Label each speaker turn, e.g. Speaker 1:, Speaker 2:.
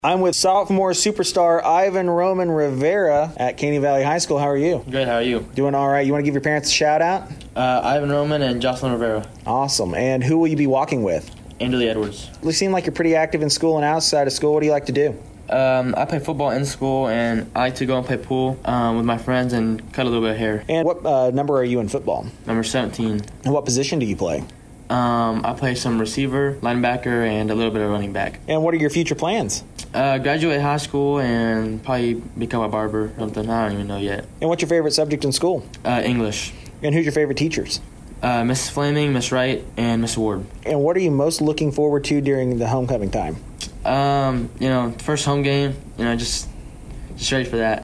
Speaker 1: I'm with sophomore superstar Ivan Roman Rivera at Caney Valley High School. How are you?
Speaker 2: Good, how are you?
Speaker 1: Doing all right. You want to give your parents a shout out?
Speaker 2: Ivan Roman and Jocelyn Rivera.
Speaker 1: Awesome. And who will you be walking with?
Speaker 2: Anderly Edwards.
Speaker 1: You seem like you're pretty active in school and outside of school. What do you like to do?
Speaker 2: I play football in school, and I like to go and play pool with my friends and cut a little bit of hair.
Speaker 1: And what number are you in football?
Speaker 2: Number 17.
Speaker 1: And what position do you play?
Speaker 2: I play some receiver, linebacker, and a little bit of running back.
Speaker 1: And what are your future plans?
Speaker 2: Graduate high school and probably become a barber or something. I don't even know yet.
Speaker 1: And what's your favorite subject in school?
Speaker 2: English.
Speaker 1: And who's your favorite teachers?
Speaker 2: Miss Flaming, Miss Wright, and Miss Ward.
Speaker 1: And what are you most looking forward to during the homecoming time?
Speaker 2: First home game, just ready for that.